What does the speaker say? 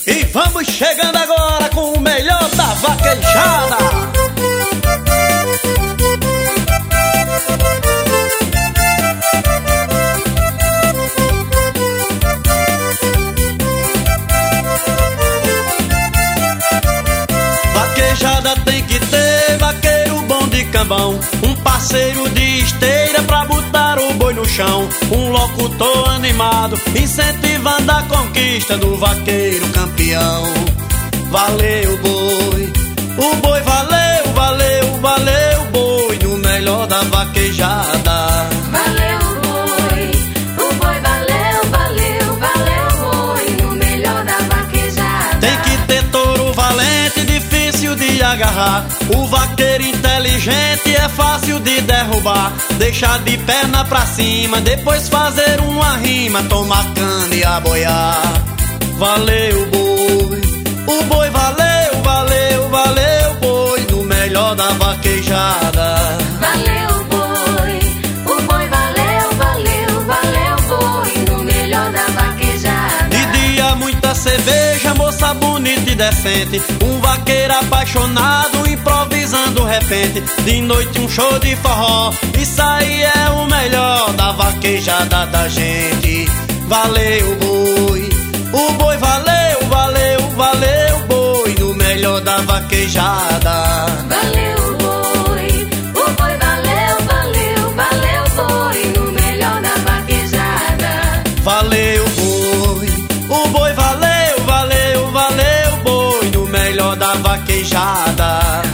E vamos chegando agora com o melhor da vaquejada. Vaquejada tem que ter vaqueiro bom de cambão, um parceiro de esteira pra botar o boi no chão, um locutor animado incentivando a conquista do vaqueiro campeão. Valeu boi, o boi valeu, valeu, valeu boi, no melhor da vaquejada. Valeu o boi valeu, valeu, valeu boi, no melhor da vaquejada. Tem que ter touro valente, difícil de agarrar, o vaqueiro inteligente é fácil de derrubar. Deixar de perna pra cima, depois fazer uma rima, tomar cana e aboiar. Valeu boi, o boi valeu, valeu, valeu boi, no melhor da vaquejada. Valeu o boi valeu, valeu, valeu boi, no melhor da vaquejada. De dia muita cerveja, moça bonita e decente, um vaqueiro apaixonado improvisando repente. De noite um show de forró, isso aí é o melhor da vaquejada da gente. Valeu boi, o boi valeu, valeu, valeu boi, no melhor da vaquejada. Valeu o boi valeu, valeu, valeu boi, no melhor da vaquejada. Valeu boi, o boi valeu, valeu, valeu boi, no melhor da vaquejada.